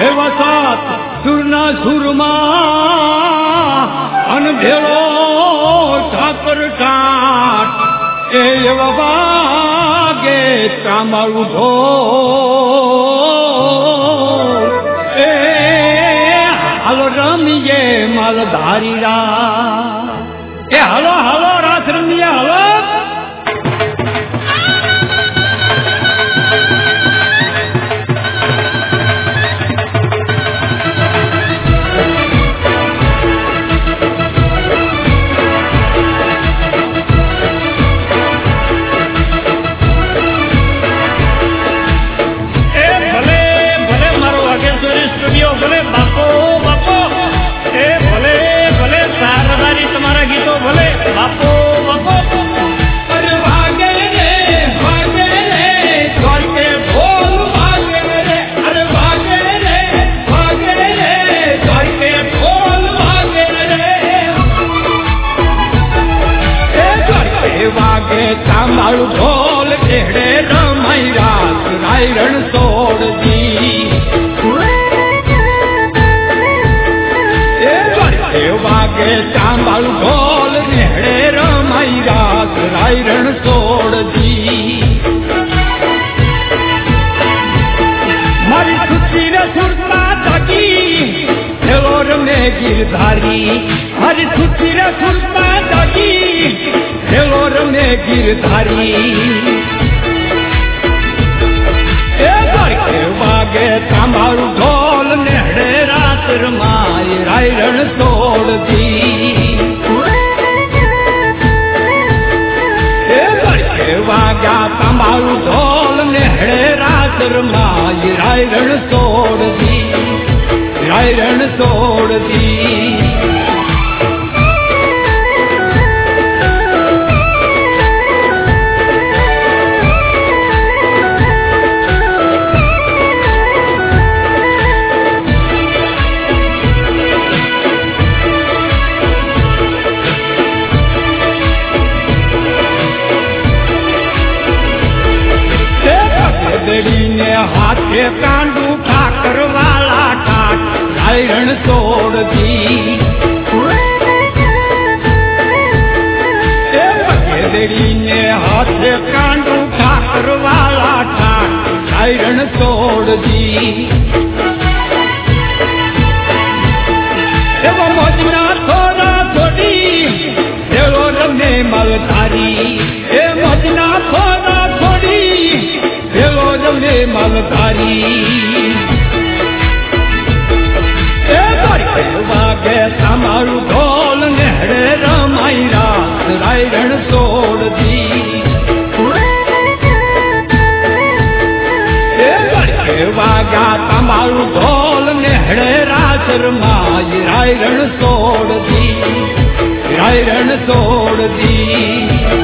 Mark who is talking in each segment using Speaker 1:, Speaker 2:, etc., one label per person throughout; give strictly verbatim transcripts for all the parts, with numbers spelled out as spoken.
Speaker 1: એવા સાત સુરના સુરમાં અનભેળો ઠાકર ઠાઠ એ એવા વાગે તામારું ઢોલ એ હાલો રમીએ માલધારી રા એ હાલો હાલો રાસ રમીએ હાલો તામાળું ઢોલ ઢેડે રમાઈ રાત રાયરણ સોડ દી એ વાગે તામાળું ઢોલ ઢેડે રમાઈ રાત રાયરણ સોડ દી મારી ખુશી ને સુરતા જાગી હેલો રમે ગીરધારી મારી ખુશી ને સુરતા જાગી હેલો રમે ગીરધારી એ વાગે તામારું ઢોલ નેહડે રાત રમાય રાયરણ સોડ દી એ વાગ્યા તામારું ઢોલ નેહડે રાત રમાય રાયરણ સોડ દી રાયરણ સોડ દી હાથે કાંડુ ઠાકર વાલા ઠાક રાયરણ સોડ દી પગેડીને હાથે કાંડુ ઠાકર વાલા ઠાક રાયરણ સોડ દી એવો મોજના થોડા થોડી એવો રમે માલધારી એ મોજના થોડા થોડી એવો રમે માલધારી એ વાગે તમારું ઢોલ નેહડે રમાઈ રાત રાયરણ સોડ દી એ વાગ્યા તમારું ઢોલ નેહડે રાત રમાઈ રાયરણ સોડ દી રાયરણ સોડ દી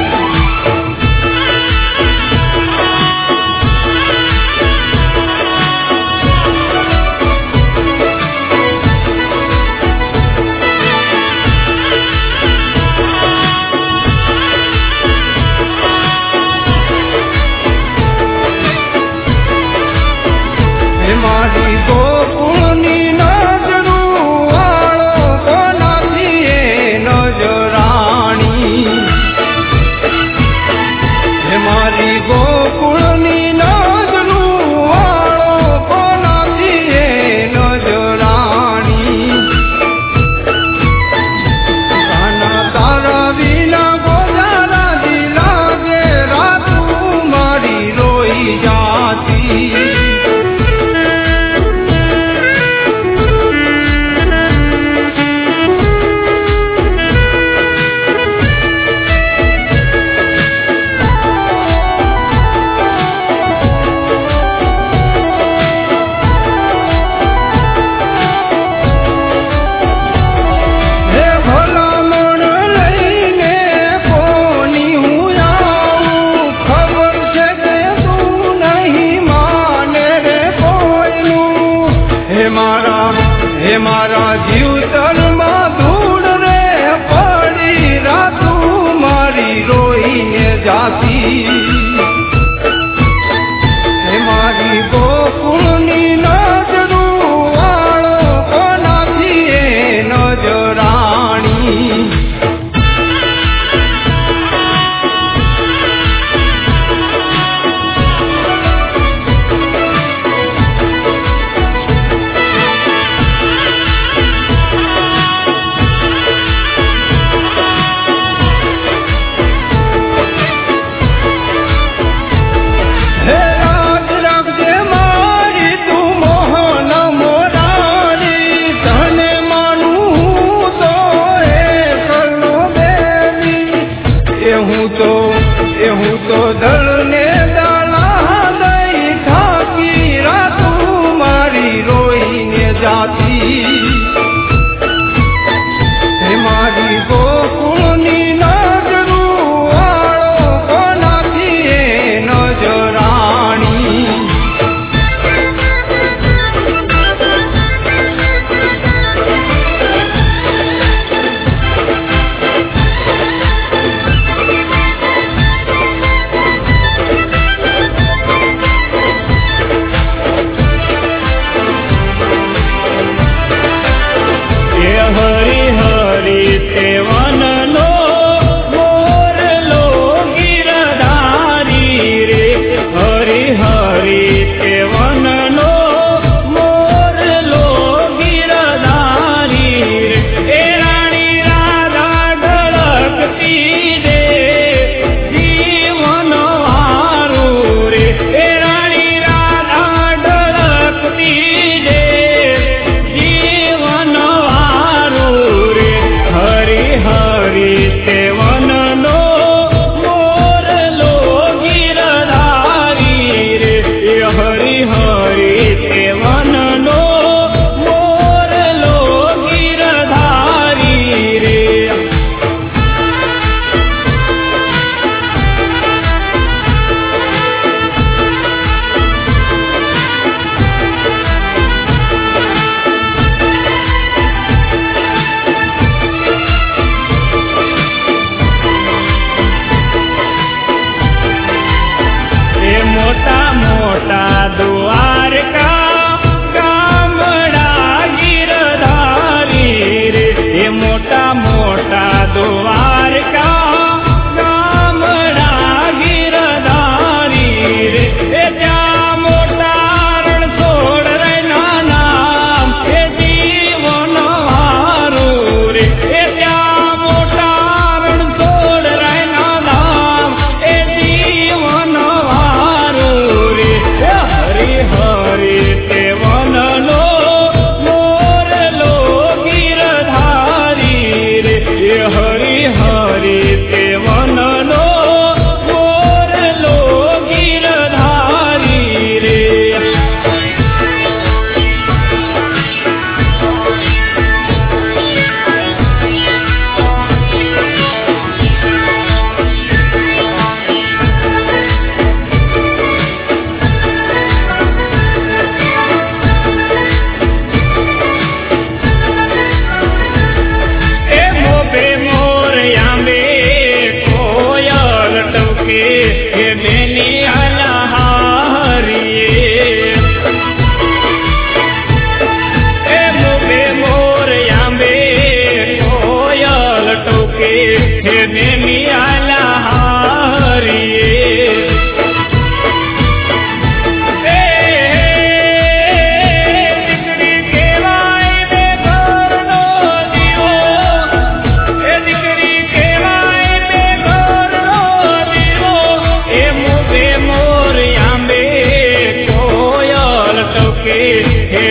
Speaker 1: મારી ગોકુળની નજરું વાળો કોનાથી એ નજરાણી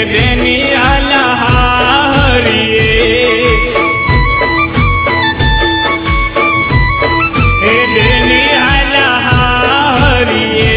Speaker 1: બેની હાલાહારીએ હે બેની હાલાહારીએ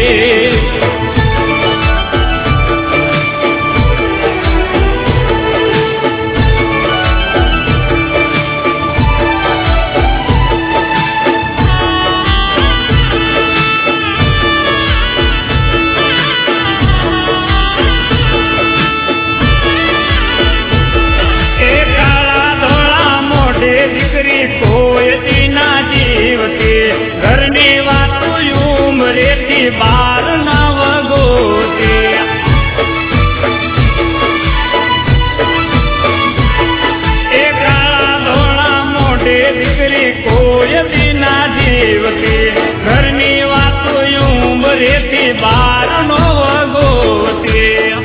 Speaker 1: ઘરની વાતો ઉમરેથી બાર ના વગોતે એ કાળા ધોળા મોઢે દીકરી કોઈ દીના જીવતી ઘરની વાતો ઉમરેથી બાર નો વગોતે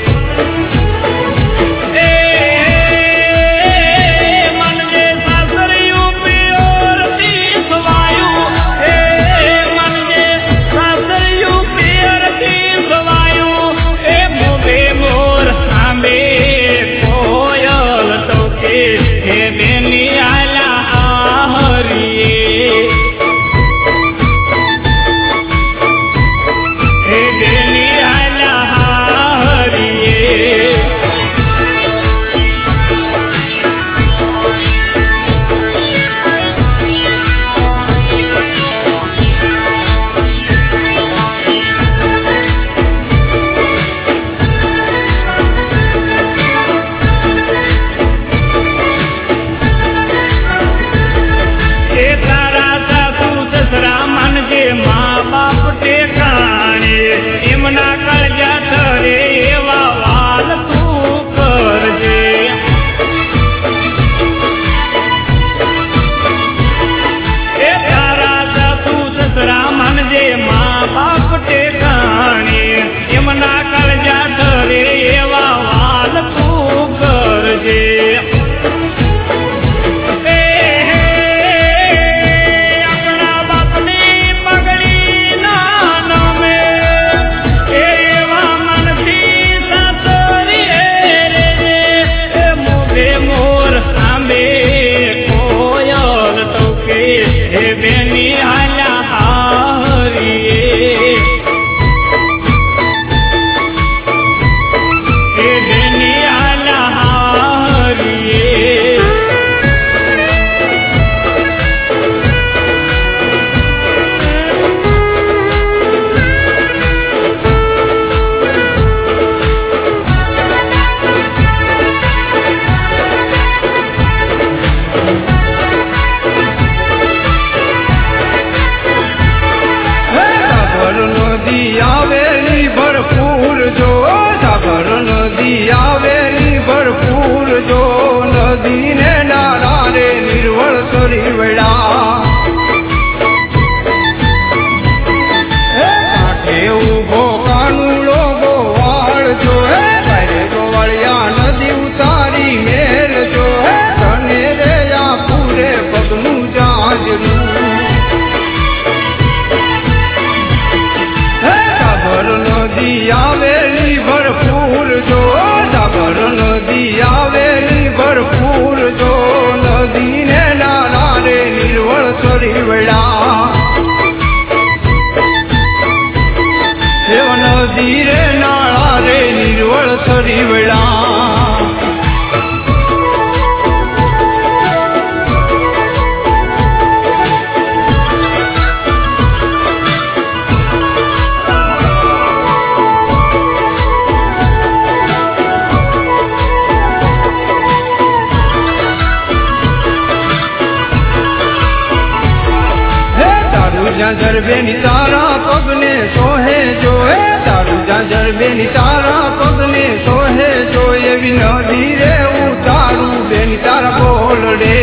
Speaker 2: જાજર બેની તારા પગને સોહે જોએ તારું જાજર બેની તારા પગને સોહે જોએ એવી નદી રે ઉતારું બેની તારા બોલડે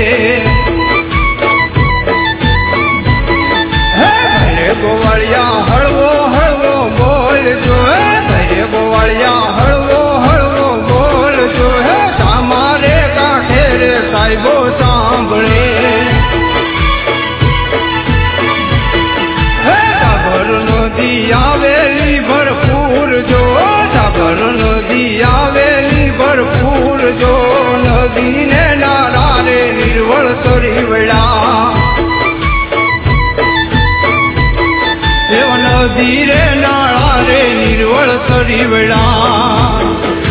Speaker 2: હે ભલે ગોવાળિયા હળવો હળવો બોલ જોએ ભલે ગોવાળિયા હળવો હળવો બોલ જોએ તમારે કાંઠે રે સાહેબો સાંભળે આવેલી ભરપૂર જો સાગર નદી આવેલી ભરપૂર કરજો નદીને નારા રે નિર્વળ તરી વળ્યા દેવ નદી રે નાળા રે નિર્વળ તરી વળ્યા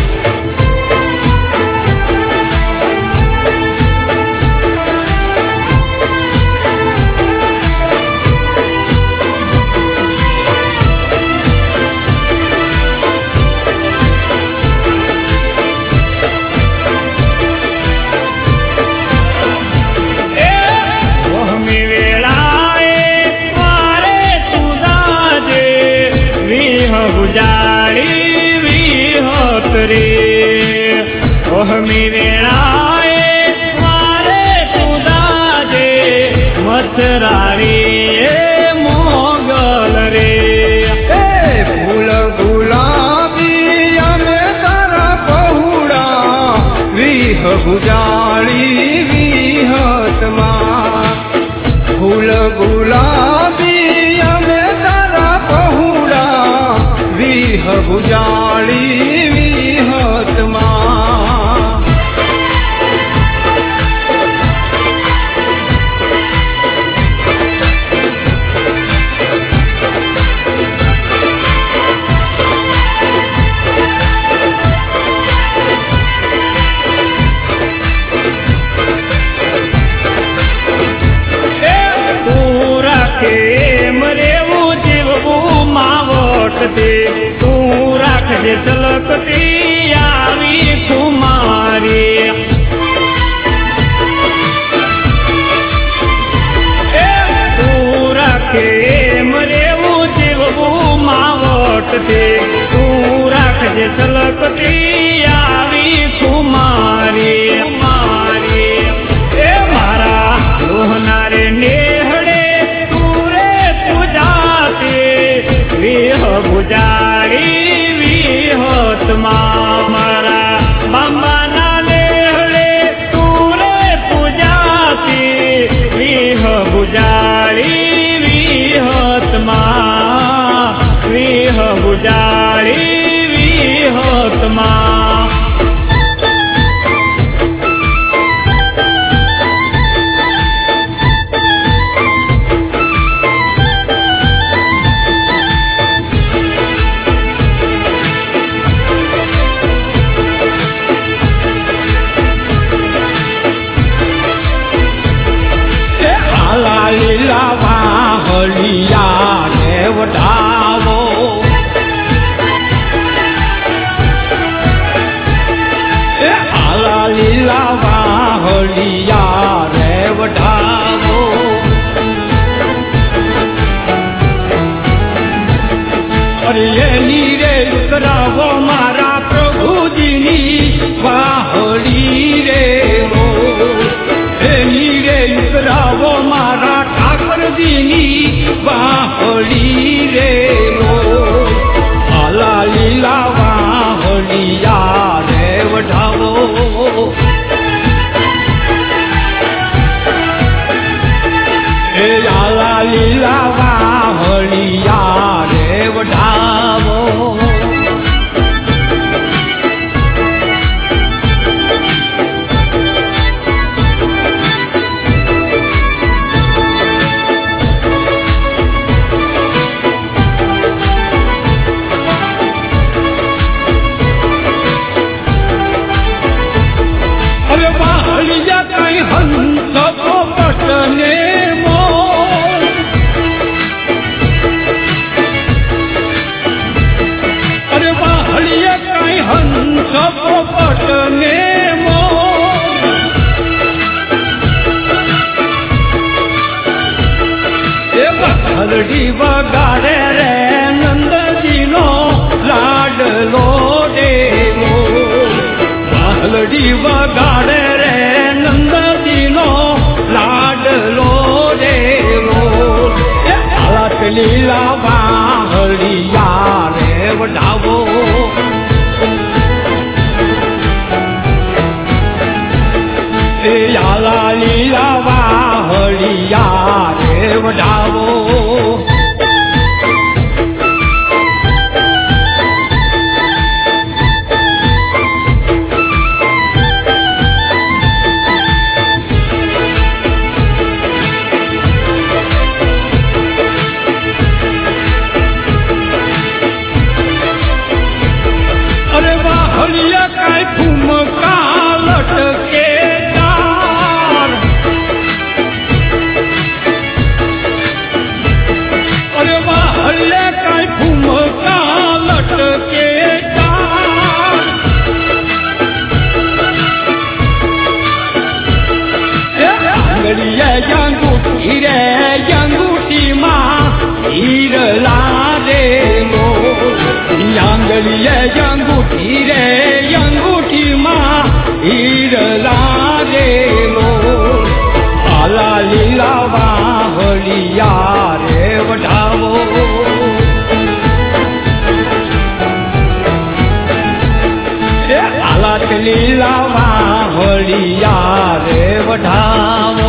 Speaker 1: ઓહમી વેળાએ મારે સુદાજે મથરારી મોગલ રે
Speaker 2: ફૂલ ગુલાબી અમે તારા પહોળા વિહ ગુજાળી વિહતમાં ફૂલ ગુલાબી અમે તારા પહોળા વિહ ગુજાળી વિહતમાં
Speaker 1: તું રાખજે તલકતી આવી કુમારી તું રાખે મરેવું જીવવું માવટથી તું રાખજે તલકતી આવી કુમારી મારી એ મારા લોહનારે નેહડે તું રે પૂજાતી વિહ ગુજારી વિહતમાં મારા બાંબાના લેહડે તું રે પૂજાતી વિહ ગુજારી વિહતમાં વિહ ગુજારી વિહતમાં
Speaker 2: લીલા વાહલિયા ને વઢાવો એ આલા લીલા વાહલિયા રે વઢાવો અરે એની રે ઉતરાવો મારા પ્રભુજીની વાહળી રે એની રે ઉતરાવો મારા ઠાકરજીની વાહળી રે આલા લીલા વાહલિયા રે વઢાવો એ આલા લીલા વાહલિયા રે વઢાવો હંસ પોપટને મોર અરે વાહળીએ કઈ હંસ પોપટને મોર એ વાહલડી વગાડે રે નંદજીનો લાડલો દેવો વાહલડી વગાડે રે નંદજીનો લાડલો દેવો લીલા વાહળિયા રે વઢાવો એ આલા લીલા વાહળિયા રે વઢાવો
Speaker 1: લીલા વળિયા રે વઢાવો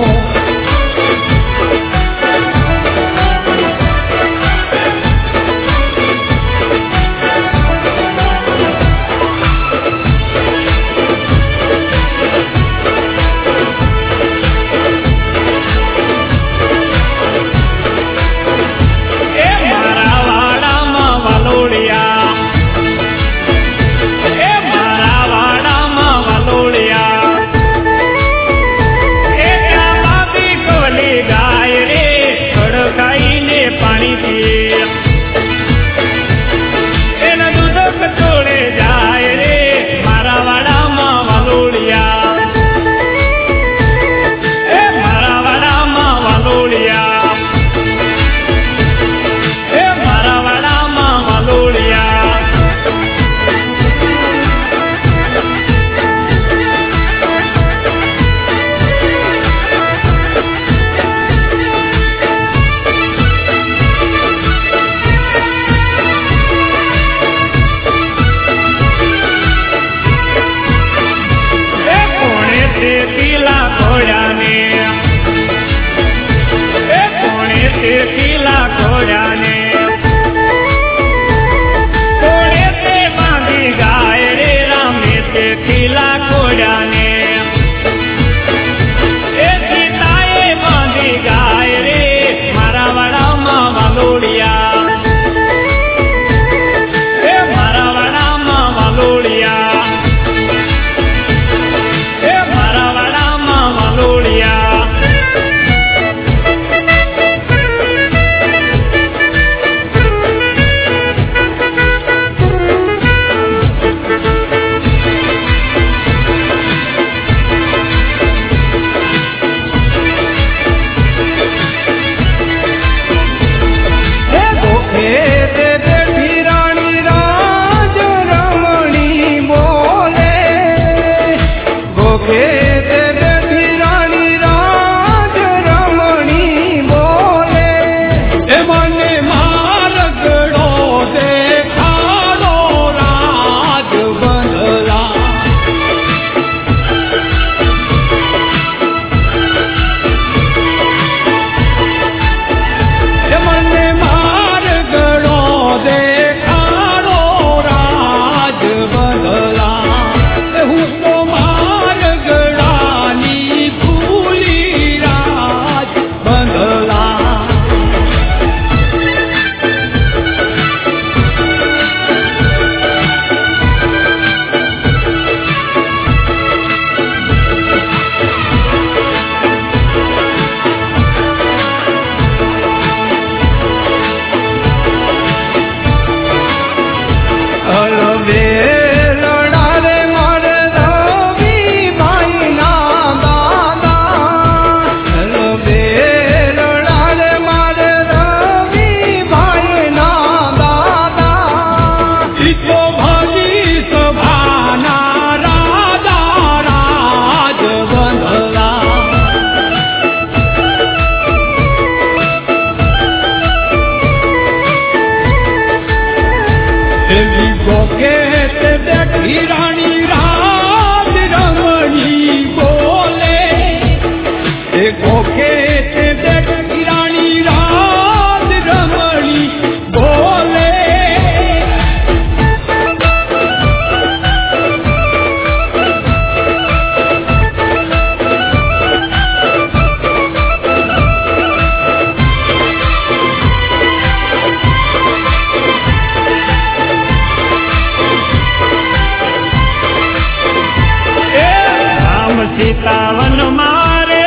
Speaker 3: सीतावन मारे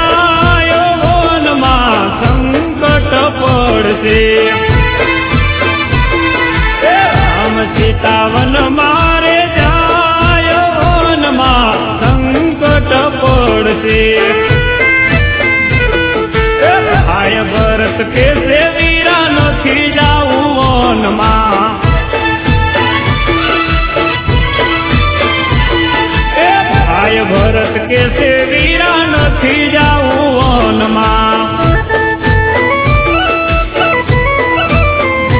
Speaker 3: जायो वन मां संकट पड़से राम सीतावन मारे जायो वन मां संकट पड़से भाई भरत के से वीरा नथी जाऊ वन मां भाई भरत के से वीरा नथी जाऊ वन मां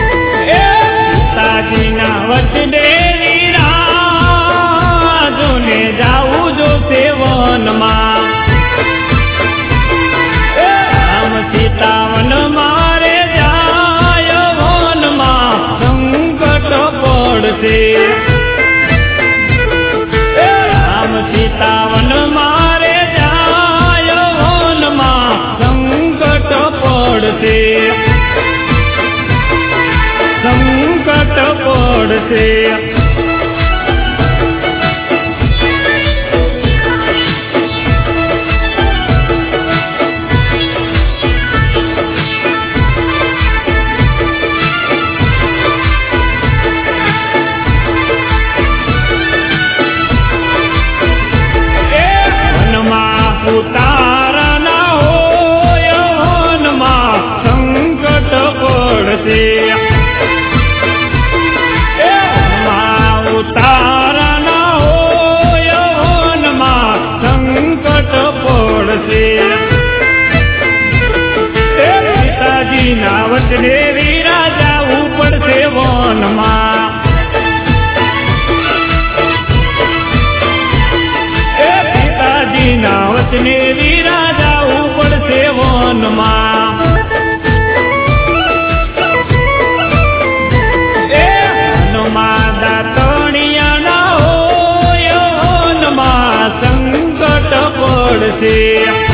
Speaker 3: सीताजी ना वचने वीरा जोने સીતા વન મારે જાય વનમાં સંકટ પડશે સંકટ પડશે ઉતારના હોય વનમાં સંકટ પડશે વનમાં ઉતારના હોય વનમાં સંકટ પડશે પિતાજીના વચને વીરા જાવું પડશે વનમાં ના વચને વીરા જાવું પડશે વનમાં વનમાં દાતણિયાના હોય વનમાં સંકટ પડશે